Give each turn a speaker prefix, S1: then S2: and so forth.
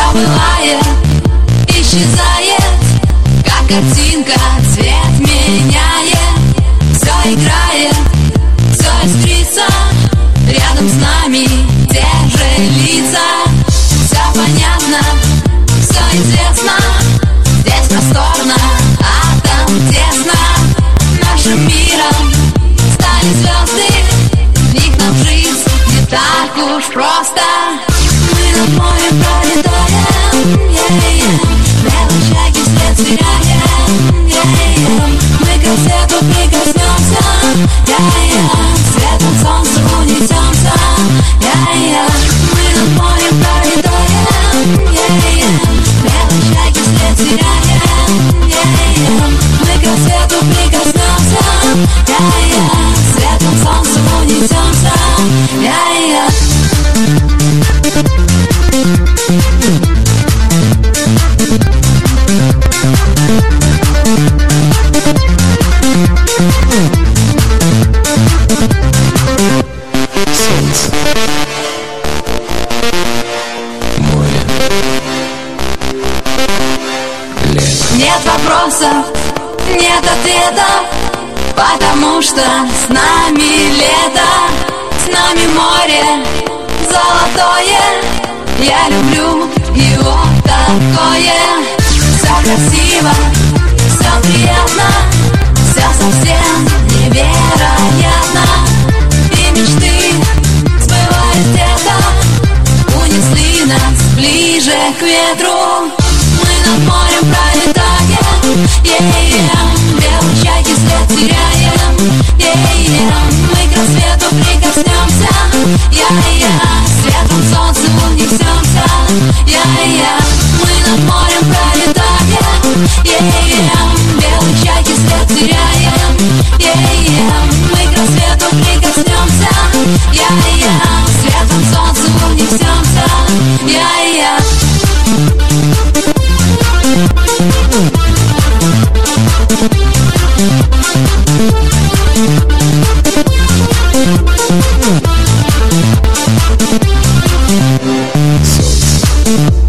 S1: бывает, исчезает, как картинка, цвет меняет. Все играет, все искрится, рядом с нами те же лица. Все понятно, все известно, здесь просторно, а там тесно. Нашим миром стали звезды, в них нам жизнь не так уж просто. Мы над морем пролетаем, мелочаги вслед сверяем, мы к рассвету прикоснемся, светом солнца унесемся, мы над морем пролетаем, мелочаги вслед сверяем, мы к рассвету прикоснемся, светом солнца унесемся,
S2: Солнце, море, лето.
S1: Нет вопросов, нет ответов, потому что с нами лето, с нами море золотое. Я люблю его такое. Все красиво, все приятно, все совсем невероятно. И мечты сбываясь где-то унесли нас ближе к ветру. Мы над морем пролетаем, белые чайки след теряем, мы к рассвету прикоснемся, светом солнца унесемся, мы над морем пролетаем, белые чайки след теряем, мы к рассвету прикоснемся, светом солнца унесемся,
S2: Солнце.